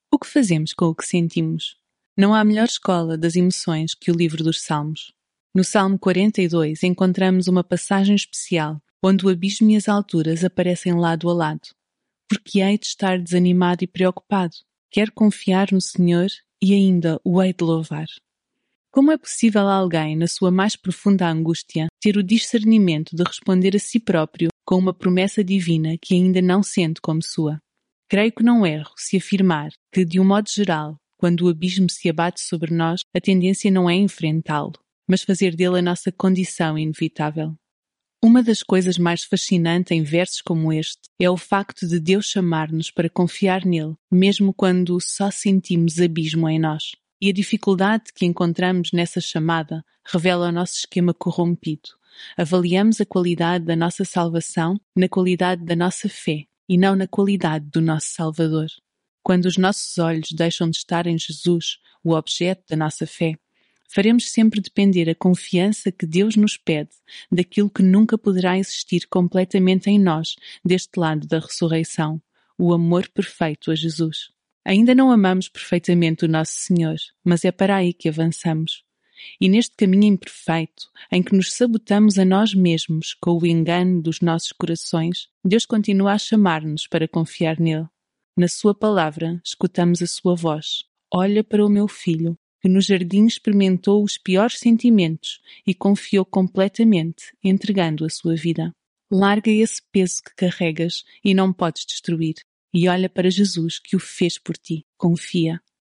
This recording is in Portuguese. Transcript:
O que fazemos com o que sentimos? Não há melhor escola das emoções que o livro dos Salmos. No Salmo 42 encontramos uma passagem especial, onde o abismo e as alturas aparecem lado a lado. Porque hei de estar desanimado e preocupado? Quero confiar no Senhor e ainda o hei de louvar. Como é possível a alguém, na sua mais profunda angústia, ter o discernimento de responder a si próprio com uma promessa divina que ainda não sente como sua? Creio que não erro se afirmar que, de um modo geral, quando o abismo se abate sobre nós, a tendência não é enfrentá-lo, mas fazer dele a nossa condição inevitável. Uma das coisas mais fascinantes em versos como este é o facto de Deus chamar-nos para confiar nele, mesmo quando só sentimos abismo em nós. E a dificuldade que encontramos nessa chamada revela o nosso esquema corrompido. Avaliamos a qualidade da nossa salvação na qualidade da nossa fé e não na qualidade do nosso Salvador. Quando os nossos olhos deixam de estar em Jesus, o objeto da nossa fé, faremos sempre depender a confiança que Deus nos pede daquilo que nunca poderá existir completamente em nós deste lado da ressurreição, o amor perfeito a Jesus. Ainda não amamos perfeitamente o nosso Senhor, mas é para aí que avançamos. E neste caminho imperfeito, em que nos sabotamos a nós mesmos com o engano dos nossos corações, Deus continua a chamar-nos para confiar nele. Na sua palavra, escutamos a sua voz. Olha para o meu filho, que no jardim experimentou os piores sentimentos e confiou completamente, entregando a sua vida. Larga esse peso que carregas e não podes destruir. E olha para Jesus que o fez por ti. Confia.